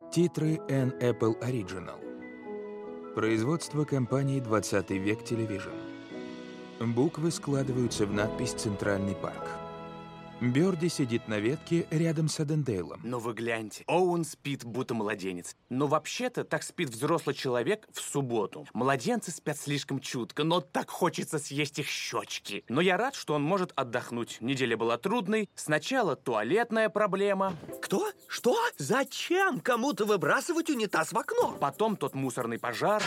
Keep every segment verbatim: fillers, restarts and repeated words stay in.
Титры Эн Apple Original. Производство компании «двадцатый век Телевижн». Буквы складываются в надпись «Центральный парк». Бёрди сидит на ветке рядом с Адендейлом. Ну вы гляньте, Оуэн спит, будто младенец. Но вообще-то так спит взрослый человек в субботу. Младенцы спят слишком чутко, но так хочется съесть их щечки. Но я рад, что он может отдохнуть. Неделя была трудной. Сначала туалетная проблема. Кто? Что? Зачем кому-то выбрасывать унитаз в окно? Потом тот мусорный пожар.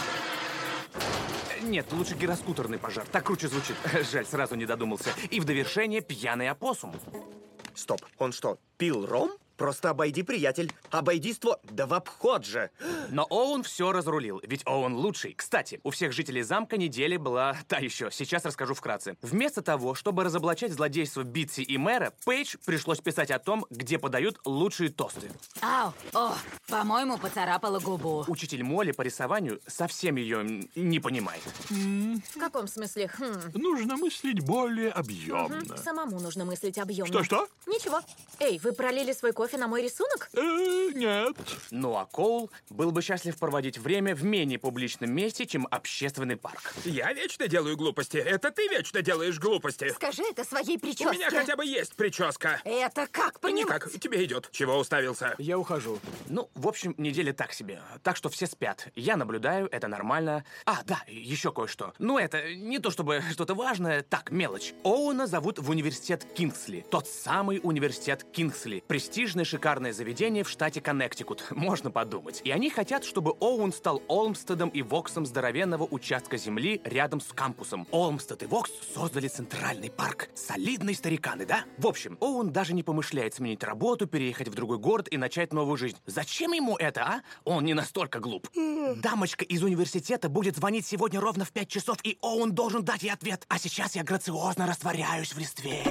Нет, лучше гироскутерный пожар. Так круче звучит. Жаль, сразу не додумался. И в довершение пьяный опоссум. Стоп, он что, пил ром? Просто обойди, приятель. Обойдиство, да в обход же. Но Оуэн все разрулил, ведь Оуэн лучший. Кстати, у всех жителей замка неделя была та еще. Сейчас расскажу вкратце. Вместо того, чтобы разоблачать злодейство Битси и мэра, Пейдж пришлось писать о том, где подают лучшие тосты. Ау, о, по-моему, поцарапала губу. Учитель Молли по рисованию совсем ее не понимает. В каком смысле? Хм. Нужно мыслить более объемно. Мгм. Самому нужно мыслить объемно. Что-что? Ничего. Эй, вы пролили свой кофе на мой рисунок? Э, нет. Ну а Коул был бы счастлив проводить время в менее публичном месте, чем общественный парк. Я вечно делаю глупости. Это ты вечно делаешь глупости. Скажи это своей прическе. У меня хотя бы есть прическа. Это как понимать? Никак. Тебе идет. Чего уставился? Я ухожу. Ну, в общем, неделя так себе. Так что все спят. Я наблюдаю, это нормально. А, да, еще кое-что. Ну, это не то чтобы что-то важное, так, мелочь. Оуэна зовут в университет Кингсли. Тот самый университет Кингсли. Престижное шикарное заведение в штате Коннектикут. Можно подумать. И они хотят, чтобы Оуэн стал Олмстедом и Воксом здоровенного участка земли рядом с кампусом. Олмстед и Вокс создали центральный парк. Солидные стариканы, да? В общем, Оуэн даже не помышляет сменить работу, переехать в другой город и начать новую жизнь. Зачем ему это, а? Он не настолько глуп. Дамочка из университета будет звонить сегодня ровно в пять часов, и Оуэн должен дать ей ответ. А сейчас я грациозно растворяюсь в листве.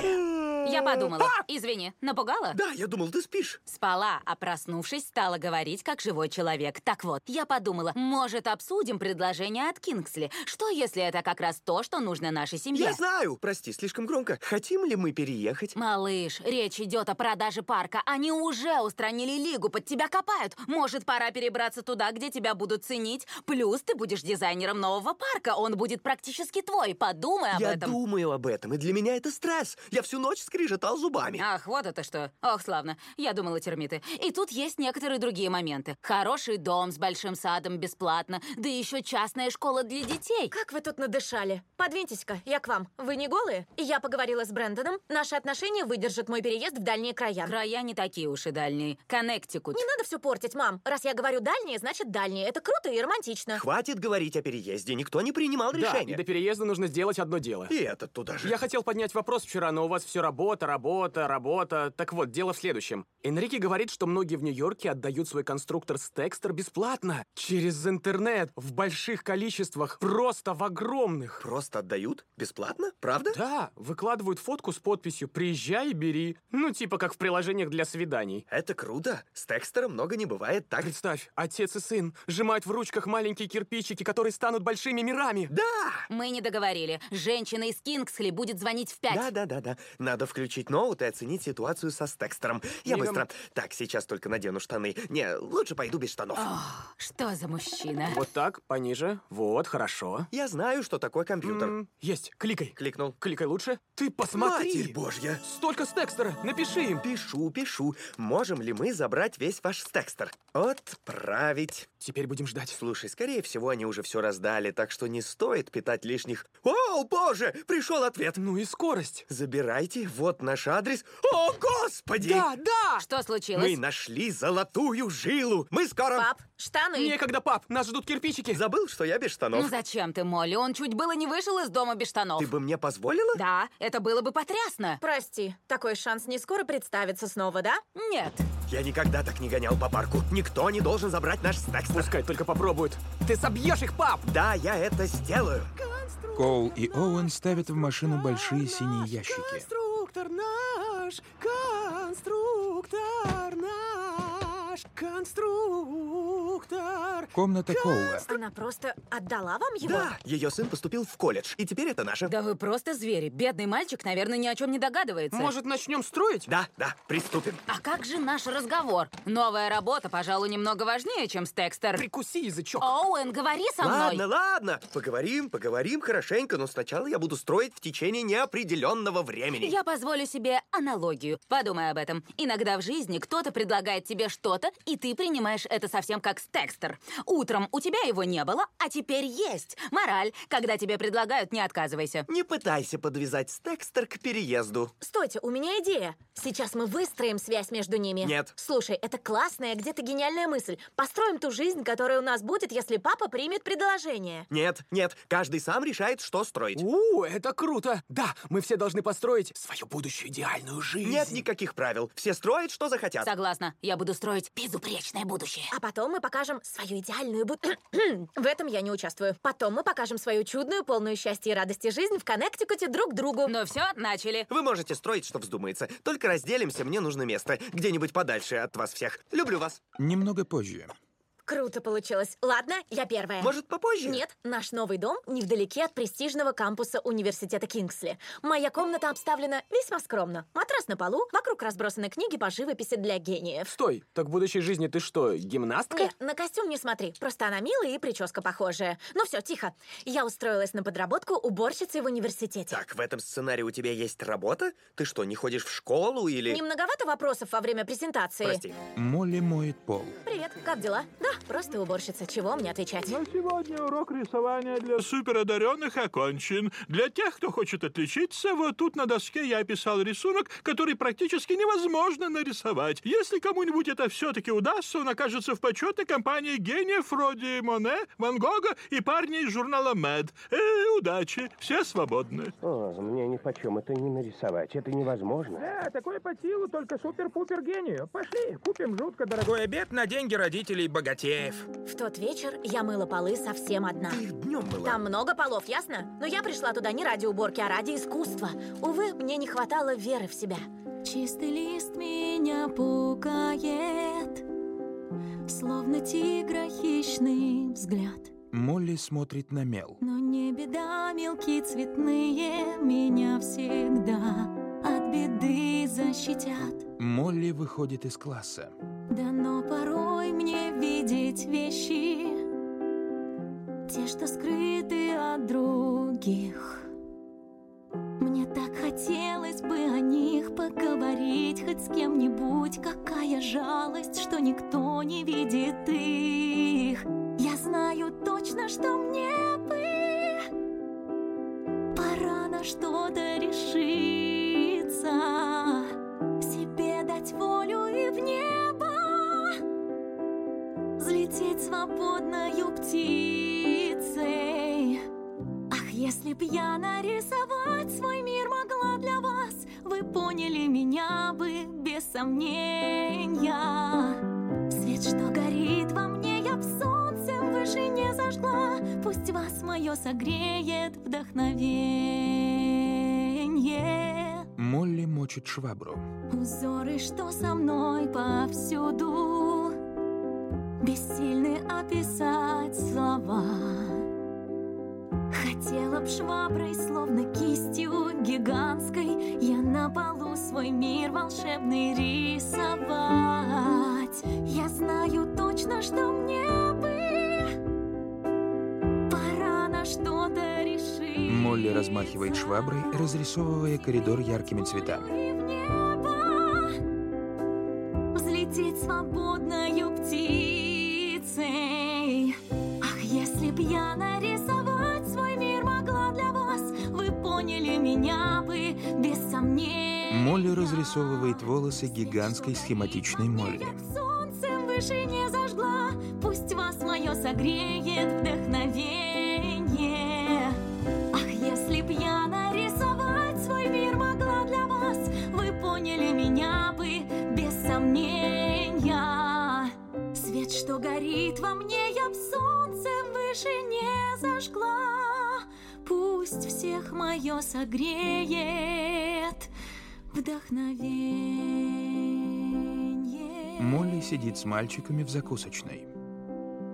Я подумала. Извини, напугала? Да, я думал, ты спишь. Спала, а проснувшись, стала говорить как живой человек. Так вот, я подумала, может, обсудим предложение от Кингсли? Что, если это как раз то, что нужно нашей семье? Я знаю. Прости, слишком громко. Хотим ли мы переехать? Малыш, речь идет о продаже парка. Они уже устранили Лигу, под тебя копают. Может, пора перебраться туда, где тебя будут ценить? Плюс ты будешь дизайнером нового парка. Он будет практически твой. Подумай об Я этом. думаю об этом, и для меня это стресс. Я всю ночь скрежетал зубами. Ах, вот это что. Ох, славно. Я думала, термиты. И тут есть некоторые другие моменты. Хороший дом с большим садом бесплатно, да еще частная школа для детей. Как вы тут надышали? Подвиньтесь-ка, я к вам. Вы не голые? Я поговорила с Брэндоном. Наши отношения выдержат мой переезд в дальние края. Края не такие уж и дальние. Коннектикут. Не надо все портить, мам. Раз я говорю дальние, значит дальние. Это круто и романтично. Хватит говорить о переезде. Никто не принимал Да, решения. и до переезда нужно сделать одно дело. И этот туда же. Я хотел поднять вопрос вчера, но у вас все работа, работа, работа. Так вот, дело в следующем. Энрике говорит, что многие в Нью-Йорке отдают свой конструктор Стекстер бесплатно. Через интернет, в больших количествах, просто в огромных. Просто отдают? Бесплатно? Правда? Да, выкладывают фотку с подписью «Приезжай и бери». Ну, типа как в приложениях для свиданий. Это круто. С Текстером много не бывает, так? Представь, отец и сын сжимают в ручках маленькие кирпичики, которые станут большими мирами. Да! Мы не договорили. Женщина из Кингсли будет звонить в пять. Да-да-да-да. Надо включить ноут и оценить ситуацию со Стекстером. Я Мигом. быстро. Так, сейчас только надену штаны. Не, лучше пойду без штанов. Ох, что за мужчина? Вот так, пониже. Вот, хорошо. Я знаю, что такое компьютер. М, Есть, кликай. Кликнул. Кликай лучше. Ты посмотри. Матерь Божья! Столько Стекстера. Напиши им. Пишу, пишу. Можем ли мы забрать весь ваш Стекстер? Отправить. Теперь будем ждать. Слушай, скорее всего, они уже все раздали, так что не стоит питать лишних... О, боже! Пришел ответ! Ну и скорость. Забирайте, вот наш адрес. О, господи! Да, да! Что случилось? Мы нашли золотую жилу! Мы скоро... Пап, штаны. Некогда, пап, нас ждут кирпичики. Забыл, что я без Ну штанов. зачем ты, Молли? Он чуть было не вышел из дома без штанов. Ты бы мне позволила? Да, это было бы потрясно. Прости, такой шанс не скоро представится снова, да? Нет. Я никогда так не гонял по парку. Никто не должен забрать наш Стекстер. Пускай только попробуют. Ты собьешь их, пап! Да, я это сделаю. Коул и Оуэн ставят в машину большие синие ящики. Конструктор наш, конструктор наш, конструктор Декстер! Комната Коула. Она просто отдала вам его? Да, ее сын поступил в колледж, и теперь это наше. Да вы просто звери. Бедный мальчик, наверное, ни о чем не догадывается. Может, начнем строить? Да, да, приступим. А как же наш разговор? Новая работа, пожалуй, немного важнее, чем с Декстер. Прикуси язычок. Оуэн, говори со Ладно, мной. ладно. Поговорим, поговорим хорошенько, но сначала я буду строить в течение неопределенного времени. Я позволю себе аналогию. Подумай об этом. Иногда в жизни кто-то предлагает тебе что-то, и ты принимаешь это совсем как с Декстер. Утром у тебя его не было, а теперь есть. Мораль. Когда тебе предлагают, не отказывайся. Не пытайся подвязать Декстер к переезду. Стойте, у меня идея. Сейчас мы выстроим связь между ними. Нет. Слушай, это классная, где-то гениальная мысль. Построим ту жизнь, которая у нас будет, если папа примет предложение. Нет, нет, каждый сам решает, что строить. У, это круто! Да, мы все должны построить свою будущую идеальную жизнь. Нет никаких правил. Все строят, что захотят. Согласна. Я буду строить безупречное будущее. А потом мы покажем свою идеальную буд... В этом я не участвую. Потом мы покажем свою чудную, полную счастья и радости жизнь в Коннектикуте друг другу. Ну все, начали. Вы можете строить, что вздумается. Только разделимся, мне нужно место. Где-нибудь подальше от вас всех. Люблю вас. Немного позже. Круто получилось. Ладно, я первая. Может, попозже? Нет, наш новый дом невдалеке от престижного кампуса университета Кингсли. Моя комната обставлена весьма скромно. Матрас на полу, вокруг разбросаны книги по живописи для гениев. Стой, так в будущей жизни ты что, гимнастка? Нет, на костюм не смотри. Просто она милая и прическа похожая. Ну все, тихо. Я устроилась на подработку уборщицей в университете. Так, в этом сценарии у тебя есть работа? Ты что, не ходишь в школу или... Не многовато вопросов во время презентации? Прости. Молли моет пол. Привет, как дела? Да, просто уборщица. Чего мне отвечать? На сегодня урок рисования для суперодаренных окончен. Для тех, кто хочет отличиться, вот тут на доске я описал рисунок, который практически невозможно нарисовать. Если кому-нибудь это все-таки удастся, он окажется в почетной компании гениев вроде Моне, Ван Гога и парней из журнала Мэд. Э, удачи, все свободны. О, мне нипочем это не нарисовать, это невозможно. Да, такое по силу только супер-пупер гению. Пошли, купим жутко дорогой обед на деньги родителей богатеев. В тот вечер я мыла полы совсем одна. Ты их днем мыла. Там много полов, ясно? Но я пришла туда не ради уборки, а ради искусства. Увы, мне не хватало веры в себя. Чистый лист меня пугает, словно тигра хищный взгляд. Молли смотрит на мел. Но не беда, мелкие цветные меня всегда от беды защитят. Молли выходит из класса. Да но порой мне видеть вещи, те, что скрыты от других. Мне так хотелось бы о них поговорить хоть с кем-нибудь. Какая жалость, что никто не видит их. Я знаю точно, что мне бы пора на что-то решиться, себе дать волю и в небо взлететь свободною птицей. Ах, если б я нарисовать свой мир могла для вас, вы поняли меня бы без сомнения. Свет, что горит во мне, я б солнцем выше не зажгла. Пусть вас мое согреет вдохновенье. Молли мочит швабру. Узоры, что со мной повсюду, бессильны описать слова. Хотела б шваброй, словно кистью гигантской, я на полу свой мир волшебный рисовать. Я знаю точно, что мне бы пора на что-то решить. Молли размахивает шваброй, разрисовывая коридор яркими цветами. И в небо взлететь свободною птицей. Ах, если б я нарисовать свой мир могла для вас, вы поняли меня бы без сомнения. Молли разрисовывает волосы гигантской схематичной Молли. Я б солнцем выше не зажгла, пусть вас мое согреет вдохновенье. Ах, если б я нарисовать свой мир могла для вас, вы поняли меня бы без сомнения. Свет, что горит во мне, я б солнцем выше не зажгла. Пусть всех мое согреет вдохновенье. Молли сидит с мальчиками в закусочной.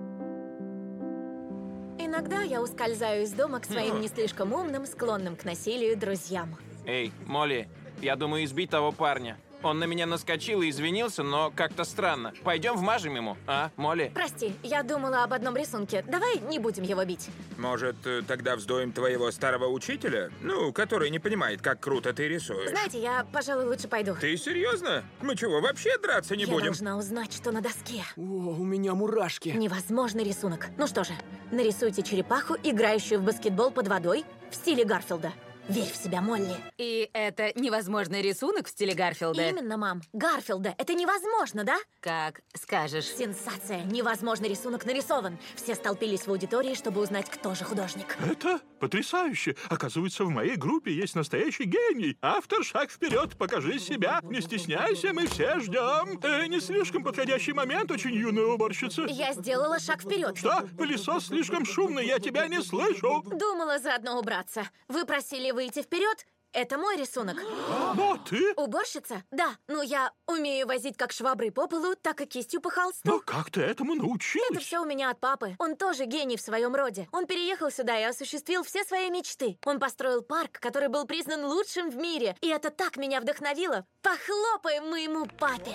Иногда я ускользаю из дома к своим не слишком умным, склонным к насилию друзьям. Эй, Молли, я думаю избить того парня. Он на меня наскочил и извинился, но как-то странно. Пойдем вмажем ему, а, Молли? Прости, я думала об одном рисунке. Давай не будем его бить. Может, э, тогда вздоим твоего старого учителя? Ну, который не понимает, как круто ты рисуешь. Знаете, я, пожалуй, лучше пойду. Ты серьезно? Мы чего, вообще драться не я будем? должна узнать, что на доске. О, у меня мурашки. Невозможный рисунок. Ну что же, нарисуйте черепаху, играющую в баскетбол под водой в стиле Гарфилда. Верь в себя, Молли. И это невозможный рисунок в стиле Гарфилда? Именно, мам. Гарфилда. Это невозможно, да? Как скажешь. Сенсация. Невозможный рисунок нарисован. Все столпились в аудитории, чтобы узнать, кто же художник. Это потрясающе. Оказывается, в моей группе есть настоящий гений. Автор, шаг вперед, покажи себя. Не стесняйся, мы все ждем. Э, не слишком подходящий момент, очень юная уборщица. Я сделала шаг вперед. Что? Пылесос слишком шумный, я тебя не слышу. Думала заодно убраться. Вы просили выйти вперед? Это мой рисунок. Но ты? Уборщица? Да. Ну, я умею возить как шваброй по полу, так и кистью по холсту. Но как ты этому научилась? Это все у меня от папы. Он тоже гений в своем роде. Он переехал сюда и осуществил все свои мечты. Он построил парк, который был признан лучшим в мире. И это так меня вдохновило. Похлопаем моему папе.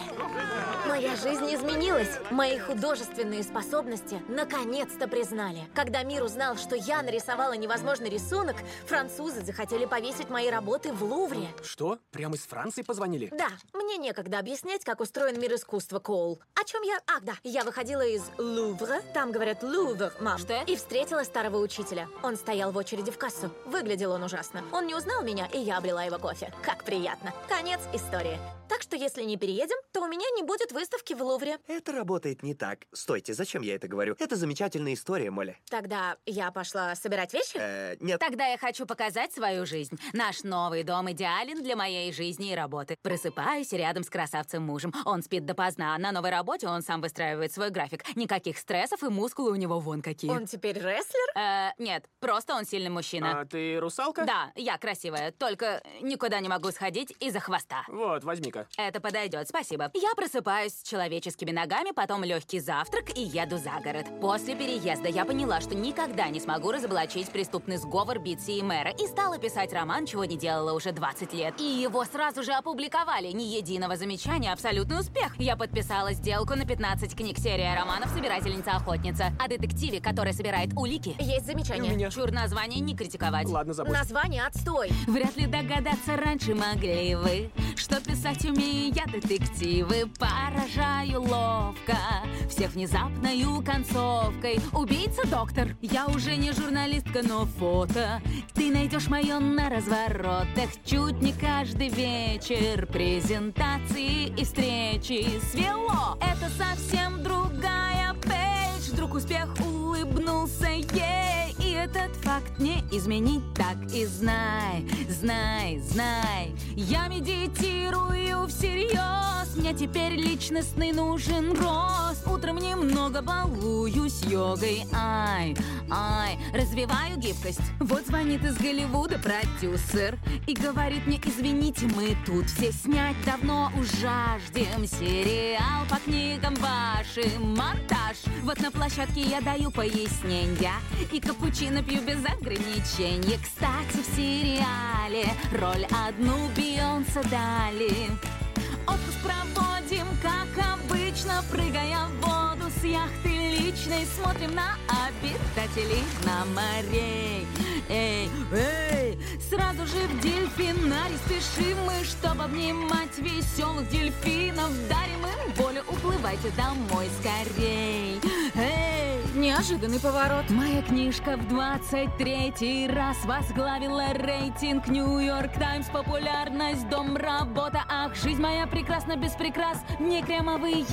Моя жизнь изменилась. Мои художественные способности наконец-то признали. Когда мир узнал, что я нарисовала невозможный рисунок, французы захотели повесить мои работы в Лувре. Что? Прямо из Франции позвонили? Да, мне некогда объяснять, как устроен мир искусства, Коул. О чем я... Ах, да, я выходила из Лувра, там говорят Лувр, мам. Что? И встретила старого учителя. Он стоял в очереди в кассу. Выглядел он ужасно. Он не узнал меня, и я облила его кофе. Как приятно. Конец истории. Так что если не переедем, то у меня не будет выставки в Лувре. Это работает не так. Стойте, зачем я это говорю? Это замечательная история, Молли. Тогда я пошла собирать вещи? Э, нет. Тогда я хочу показать свою жизнь. Наш новый дом идеален для моей жизни и работы. Просыпаюсь рядом с красавцем-мужем. Он спит допоздна. На новой работе он сам выстраивает свой график. Никаких стрессов, и мускулы у него вон какие. Он теперь рестлер? Э, нет, просто он сильный мужчина. А ты русалка? Да, я красивая, только никуда не могу сходить из-за хвоста. Вот, возьми-ка. Это подойдет, спасибо. Я просыпаюсь с человеческими ногами, потом легкий завтрак и еду за город. После переезда я поняла, что никогда не смогу разоблачить преступный сговор Битси и мэра, и стала писать роман, чего не делала уже двадцать лет. И его сразу же опубликовали. Ни единого замечания, абсолютный успех. Я подписала сделку на пятнадцать книг, серия романов «Собирательница-охотница». О детективе, который собирает улики. Есть замечание. У меня. Чур, название не критиковать. Ладно, забудь. Название отстой. Вряд ли догадаться раньше могли вы, что писать умею я детективы. Поражаю ловко всех внезапною концовкой. Убийца-доктор. Я уже не журналистка, но фото ты найдешь мое на разворотах. Чуть не каждый вечер презентации и встречи свело. Это совсем другая Пейдж. Вдруг успех улыбнулся ей. И этот факт не изменить, так и знай, знай, знай. Я медитирую всерьез. Мне теперь личностный нужен рост. Утром немного балуюсь йогой. Ай, ай, развиваю гибкость. Вот звонит из Голливуда продюсер и говорит мне: извините, мы тут все снять давно уж жаждем сериал по книгам вашим, монтаж. Вот на площадке я даю пояснения и капучино пью без ограничений. Кстати, в сериале роль одну Бейонсе дали. Отпуск проводим, как обычно, прыгая в воду с яхты личной. Смотрим на обитателей, на морей. Эй, эй, сразу же в дельфинарий спешим мы, чтобы обнимать веселых дельфинов. Дарим им волю, уплывайте домой скорей. Эй, Неожиданный поворот. моя книжка в двадцать третий раз возглавила рейтинг Нью-Йорк Таймс. Популярность, дом, работа. Ах, жизнь моя прекрасна без прикрас. Не кремовые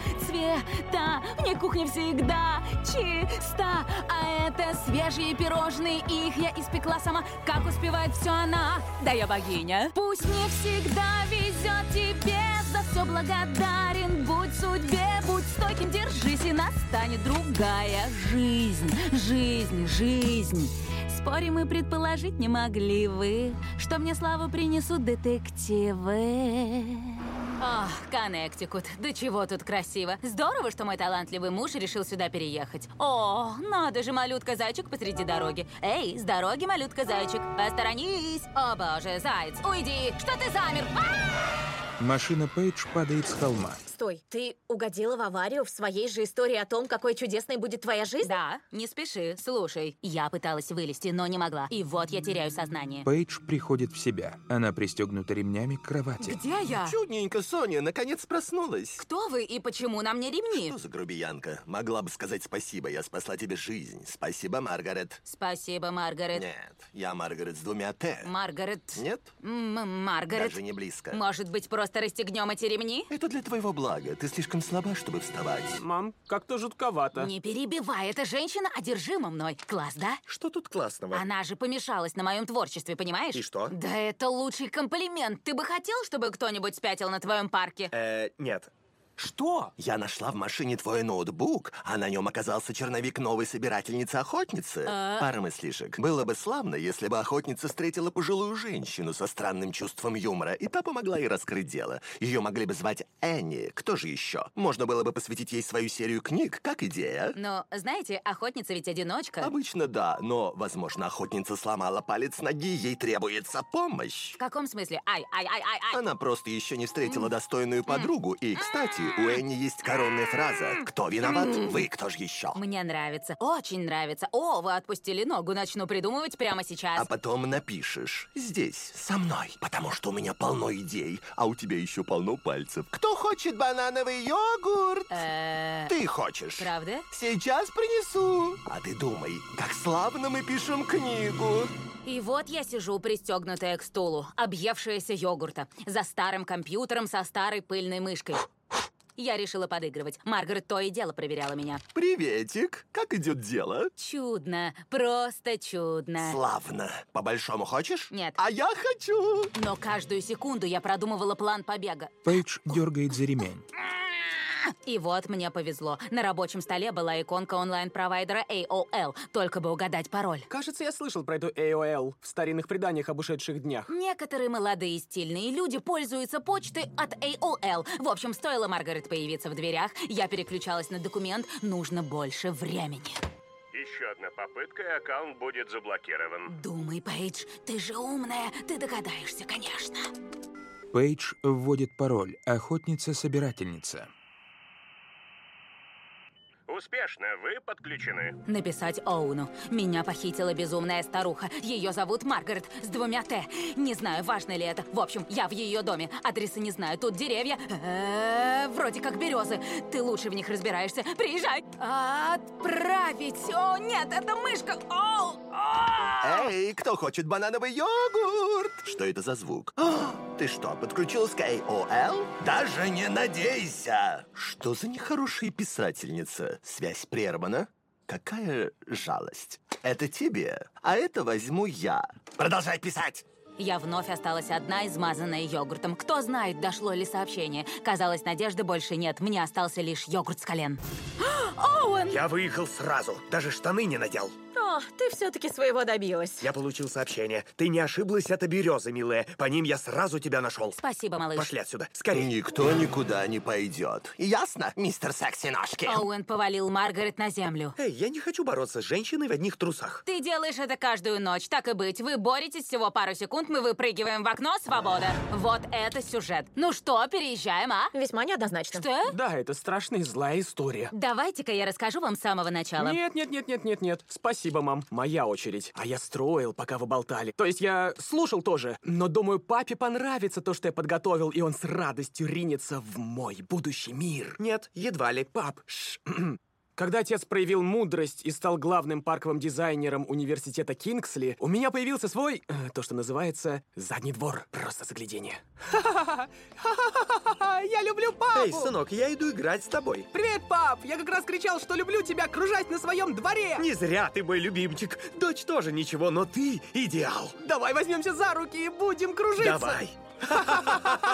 цвета, мне кухня всегда чиста. А это свежие пирожные, их я испекла сама. Как успевает все она? Да я богиня. Пусть не всегда везет тебе, за все благодарен будь судьбе. Будь стойким, держись, и настанет другая жизнь, жизнь, жизнь. Спорим, и предположить не могли вы, что мне славу принесут детективы. Ах, Коннектикут, да чего тут красиво. Здорово, что мой талантливый муж решил сюда переехать. О, надо же, малютка-зайчик посреди дороги. Эй, с дороги, малютка-зайчик, посторонись. О боже, заяц, уйди, что ты замер? Машина Пейдж падает с холма. Стой, ты угодила в аварию в своей же истории о том, какой чудесной будет твоя жизнь? Да, не спеши, слушай. Я пыталась вылезти, но не могла. И вот я теряю сознание. Пейдж приходит в себя. Она пристегнута ремнями к кровати. Где я? Чудненько, Соня, наконец проснулась. Кто вы и почему на мне ремни? Что за грубиянка? Могла бы сказать спасибо, я спасла тебе жизнь. Спасибо, Маргарет. Спасибо, Маргарет. Нет, я Маргарет с двумя «Т». Маргарет. Нет? М Маргарет. Даже не близко. Может быть, просто расстегнем эти ремни? Это для твоего блага. Ты слишком слаба, чтобы вставать. Мам, как-то жутковато. Не перебивай, эта женщина одержима мной. Класс, да? Что тут классного? Она же помешалась на моем творчестве, понимаешь? И что? Да это лучший комплимент. Ты бы хотел, чтобы кто-нибудь спятил на твоем парке? Э, нет. Что? Я нашла в машине твой ноутбук, а на нем оказался черновик новой собирательницы-охотницы. А? Пара мыслишек. Было бы славно, если бы охотница встретила пожилую женщину со странным чувством юмора, и та помогла ей раскрыть дело. Ее могли бы звать Энни. Кто же еще? Можно было бы посвятить ей свою серию книг, как идея. Но, знаете, охотница ведь одиночка. Обычно да, но, возможно, охотница сломала палец ноги, ей требуется помощь. В каком смысле? Ай, ай, ай, ай, ай. Она просто еще не встретила достойную подругу. И, кстати, у Энни есть коронная фраза «Кто виноват? Вы, кто же еще?» Мне нравится, очень нравится. О, вы отпустили ногу, начну придумывать прямо сейчас. А потом напишешь «Здесь, со мной, потому что у меня полно идей, а у тебя еще полно пальцев. Кто хочет банановый йогурт?» Э, Ты хочешь. Правда? Сейчас принесу. А ты думай, как славно мы пишем книгу. И вот я сижу, пристегнутая к стулу, объевшаяся йогурта, за старым компьютером со старой пыльной мышкой. Я решила подыгрывать. Маргарет то и дело проверяла меня. Приветик, как идет дело? Чудно, просто чудно. Славно. По-большому хочешь? Нет. А я хочу. Но каждую секунду я продумывала план побега. Пейдж дергает за ремень. И вот мне повезло. На рабочем столе была иконка онлайн-провайдера эй о эл. Только бы угадать пароль. Кажется, я слышал про эту эй о эл в старинных преданиях об ушедших днях. Некоторые молодые стильные люди пользуются почтой от эй о эл. В общем, стоило Маргарет появиться в дверях, я переключалась на документ. Нужно больше времени. Еще одна попытка, и аккаунт будет заблокирован. Думай, Пейдж, ты же умная. Ты догадаешься, конечно. Пейдж вводит пароль «Охотница-собирательница». Успешно, вы подключены. Написать Оуну. Меня похитила безумная старуха. Ее зовут Маргарет с двумя «Т». Не знаю, важно ли это. В общем, я в ее доме. Адреса не знаю. Тут деревья. Э-э, вроде как березы. Ты лучше в них разбираешься. Приезжай. Отправить. О, нет, это мышка. Оу. Эй, кто хочет банановый йогурт? Что это за звук? О, ты что, подключилась к эй о эл? Даже не надейся! Что за нехорошая писательница? Связь прервана? Какая жалость. Это тебе, а это возьму я. Продолжай писать! Я вновь осталась одна, измазанная йогуртом. Кто знает, дошло ли сообщение. Казалось, надежды больше нет. Мне остался лишь йогурт с колен. Оуэн! Я выехал сразу. Даже штаны не надел. О, ты все-таки своего добилась. Я получил сообщение. Ты не ошиблась, это березы, милая. По ним я сразу тебя нашел. Спасибо, малыш. Пошли отсюда, скорее. Никто никуда не пойдет. Ясно, мистер Секси-ножки? Оуэн повалил Маргарет на землю. Эй, я не хочу бороться с женщиной в одних трусах. Ты делаешь это каждую ночь, так и быть. Вы боретесь всего пару секунд, мы выпрыгиваем в окно, свобода. Вот это сюжет. Ну что, переезжаем, а? Весьма неоднозначно. Что? Да, это страшная и злая история. Давайте-ка я расскажу вам с самого начала. Нет, нет, нет, нет, нет, нет. Спасибо, мам. Моя очередь. А я строил, пока вы болтали. То есть я слушал тоже. Но думаю, папе понравится то, что я подготовил, и он с радостью ринется в мой будущий мир. Нет, едва ли. Пап, шш. Когда отец проявил мудрость и стал главным парковым дизайнером университета Кингсли, у меня появился свой, э, то, что называется, задний двор. Просто заглядение. Я люблю папу! Эй, сынок, я иду играть с тобой. Привет, пап! Я как раз кричал, что люблю тебя кружать на своем дворе! Не зря ты мой любимчик. Дочь тоже ничего, но ты идеал. Давай возьмемся за руки и будем кружиться! Давай.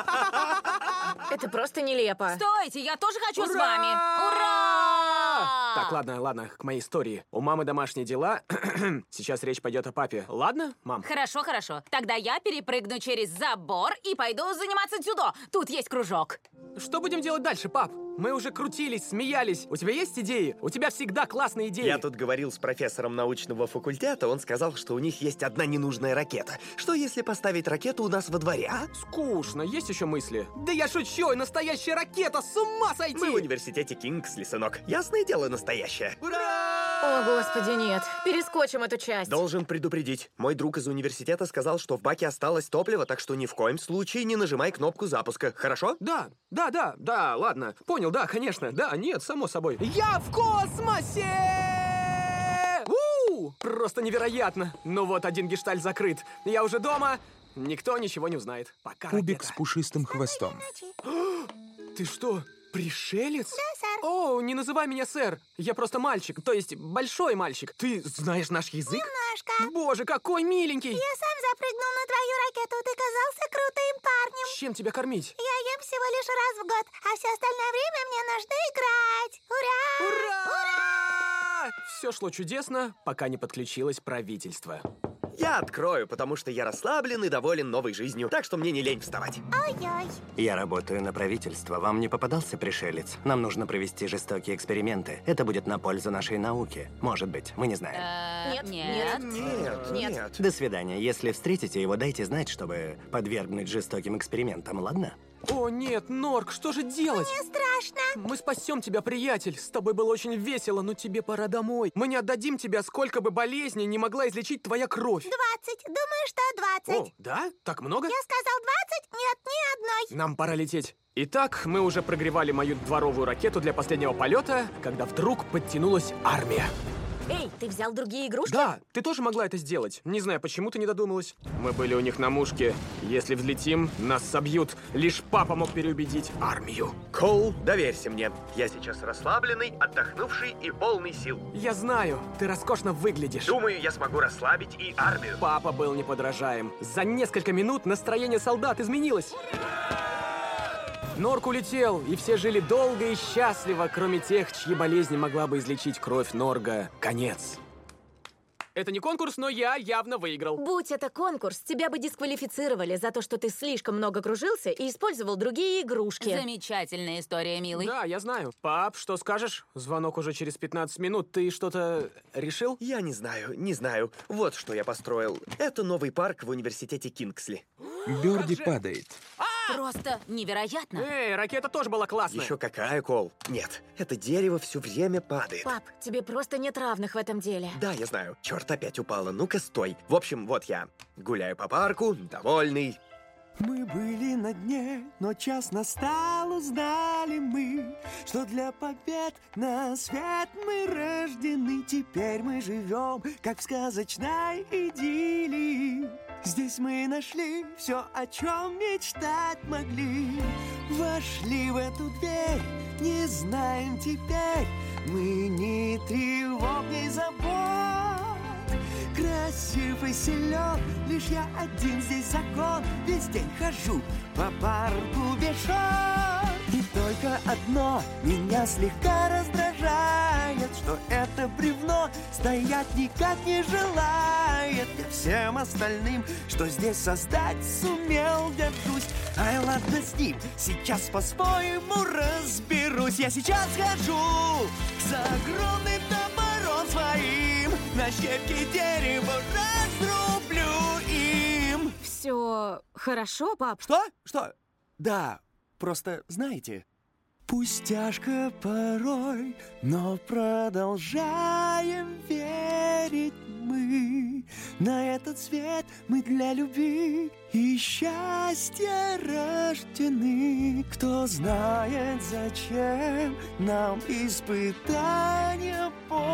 Это просто нелепо. Стойте, я тоже хочу Ура! с вами. Ура! Так, ладно, ладно, к моей истории. У мамы домашние дела. Сейчас речь пойдет о папе. Ладно, мам? Хорошо, хорошо. Тогда я перепрыгну через забор и пойду заниматься дзюдо. Тут есть кружок. Что будем делать дальше, пап? Мы уже крутились, смеялись. У тебя есть идеи? У тебя всегда классные идеи. Я тут говорил с профессором научного факультета, он сказал, что у них есть одна ненужная ракета. Что если поставить ракету у нас во дворе, а? Скучно, есть еще мысли? Да я шучу, настоящая ракета, с ума сойти! Мы в университете Кингсли, сынок. Ясное дело, настоящая. О, господи, нет. Перескочим эту часть. Должен предупредить. Мой друг из университета сказал, что в баке осталось топливо, так что ни в коем случае не нажимай кнопку запуска. Хорошо? Да, да, да, да, ладно. Понял, да, конечно. Да, нет, само собой. Я в космосе! У-у-у! Просто невероятно. Ну вот, один гештальт закрыт. Я уже дома. Никто ничего не узнает. Пока, Кубик ракета. с пушистым хвостом. Ты что, пришелец? Да, сэр. О, не называй меня сэр. Я просто мальчик, то есть большой мальчик. Ты знаешь наш язык? Немножко. Боже, какой миленький. Я сам запрыгнул на твою ракету. Ты казался крутым парнем. Чем тебя кормить? Я ем всего лишь раз в год, а все остальное время мне нужно играть. Ура! Ура! Ура! Все шло чудесно, пока не подключилось правительство. Я открою, потому что я расслаблен и доволен новой жизнью, так что мне не лень вставать. Ой-ой. Я работаю на правительство. Вам не попадался пришелец? Нам нужно провести жестокие эксперименты. Это будет на пользу нашей науки. Может быть, мы не знаем. Э, Нет, нет. Нет, Нет. нет. До свидания. Если встретите его, дайте знать, чтобы подвергнуть жестоким экспериментам, ладно? О нет, Норк, что же делать? Мне страшно. Мы спасем тебя, приятель. С тобой было очень весело, но тебе пора домой. Мы не отдадим тебя, сколько бы болезней не могла излечить твоя кровь. Двадцать. Думаю, что двадцать. О, да? Так много? Я сказал двадцать? Нет, ни одной. Нам пора лететь. Итак, мы уже прогревали мою дворовую ракету для последнего полета, когда вдруг подтянулась армия. Эй, ты взял другие игрушки? Да, ты тоже могла это сделать. Не знаю, почему ты не додумалась. Мы были у них на мушке. Если взлетим, нас собьют. Лишь папа мог переубедить армию. Коул, доверься мне. Я сейчас расслабленный, отдохнувший и полный сил. Я знаю, ты роскошно выглядишь. Думаю, я смогу расслабить и армию. Папа был неподражаем. За несколько минут настроение солдат изменилось. Норк улетел, и все жили долго и счастливо, кроме тех, чьи болезни могла бы излечить кровь Норга. Конец. Это не конкурс, но я явно выиграл. Будь это конкурс, тебя бы дисквалифицировали за то, что ты слишком много кружился и использовал другие игрушки. Замечательная история, милый. Да, я знаю. Пап, что скажешь? Звонок уже через пятнадцать минут. Ты что-то решил? Я не знаю, не знаю. Вот что я построил. Это новый парк в университете Кингсли. Бёрди падает. Просто невероятно. Эй, ракета тоже была классная. Еще какая, Кол? Нет, это дерево все время падает. Пап, тебе просто нет равных в этом деле. Да, я знаю. Черт, опять упала. Ну-ка, стой. В общем, вот я. Гуляю по парку, довольный. Мы были на дне, но час настал, узнали мы, что для побед на свет мы рождены. Теперь мы живем, как в сказочной идиллии. Здесь мы нашли все, о чем мечтать могли. Вошли в эту дверь, не знаем теперь мы ни тревог, ни забот. Красив и силен, лишь я один здесь закон. Весь день хожу по парку без шорт. И только одно меня слегка раздражает, что это бревно стоять никак не желает. Я всем остальным, что здесь создать сумел, держусь. Ай, ладно с ним, сейчас по-своему разберусь. Я сейчас хожу за огромным топором своим, на щепки дерева разрублю им. Все хорошо, пап? Что? Что? Да, просто знаете, пусть тяжко порой, но продолжаем верить мы. На этот свет мы для любви и счастья рождены. Кто знает, зачем нам испытания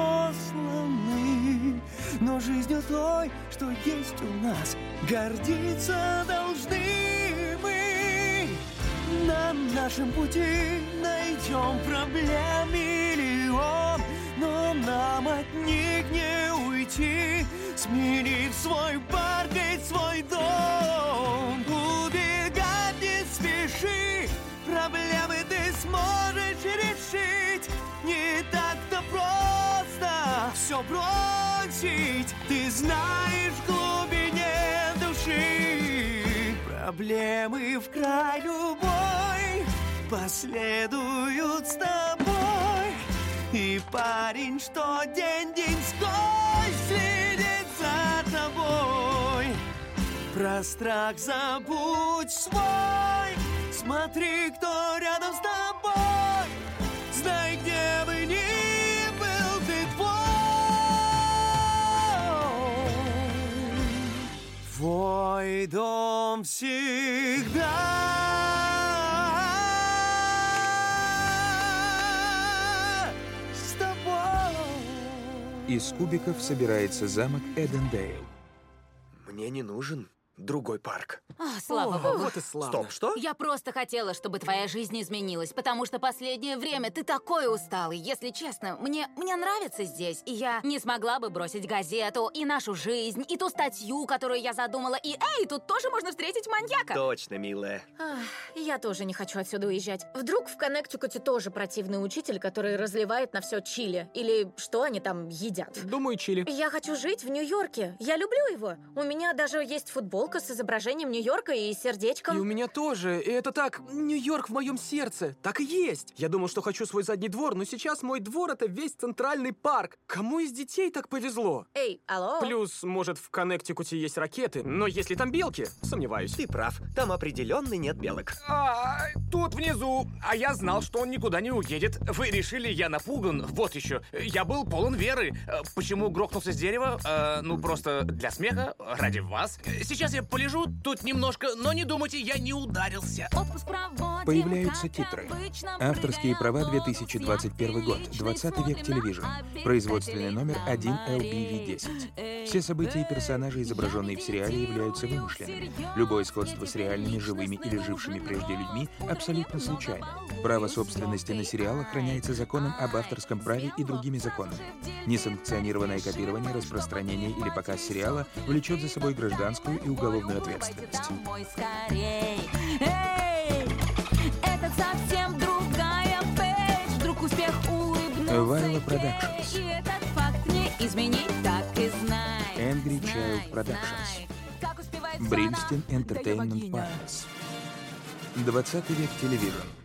посланы. Но жизнью той, что есть у нас, гордиться должны мы. На нашем пути найдем проблем миллион, но нам от них не уйти, сменив свой парк и свой дом. Убегать не спеши, проблемы ты сможешь решить, не так-то просто. все бросить, ты знаешь в глубине души. Проблемы в край любой последуют с тобой. И парень, что день-деньской следит за тобой. Про страх забудь свой, смотри, кто рядом с тобой. Знай, где бы ни был ты твой. Твой дом всегда с тобой. Из кубиков собирается замок Эдендейл. Мне не нужен другой парк. А, слава О, богу. вот и славно. Стоп, что? Я просто хотела, чтобы твоя жизнь изменилась, потому что последнее время ты такой усталый. Если честно, мне, мне нравится здесь, и я не смогла бы бросить газету, и нашу жизнь, и ту статью, которую я задумала, и эй, тут тоже можно встретить маньяка. Точно, милая. Ах, я тоже не хочу отсюда уезжать. Вдруг в Коннектикуте тоже противный учитель, который разливает на все чили. Или что они там едят. Думаю, чили. Я хочу жить в Нью-Йорке. Я люблю его. У меня даже есть футболка с изображением Нью-Йорка и сердечком. И у меня тоже. И это так, Нью-Йорк в моем сердце. Так и есть. Я думал, что хочу свой задний двор, но сейчас мой двор — это весь Центральный парк. Кому из детей так повезло? Эй, алло? Плюс, может, в Коннектикуте есть ракеты, но если там белки, сомневаюсь. Ты прав, там определенно нет белок. А, тут внизу. А я знал, что он никуда не уедет. Вы решили, я напуган? Вот еще. Я был полон веры. Э, Почему грохнулся с дерева? Э, ну, просто для смеха, ради вас. Сейчас я полежу тут немножко, но не думайте, я не ударился. Появляются титры. Авторские права две тысячи двадцать первый год. двадцатый век телевижн. Производственный номер один эл би ви десять. Все события и персонажи, изображенные в сериале, являются вымышленными. Любое сходство с реальными, живыми или жившими прежде людьми абсолютно случайно. Право собственности на сериал охраняется законом об авторском праве и другими законами. Несанкционированное копирование, распространение или показ сериала влечет за собой гражданскую и уголовную ответственность. Это совсем другая пейдж. Вдруг успех улыбнулся Вайла ей. Productions. И этот факт не изменить, так и знай. Angry Child Productions. Бринстин Entertainment Partners. двадцатый век телевижн.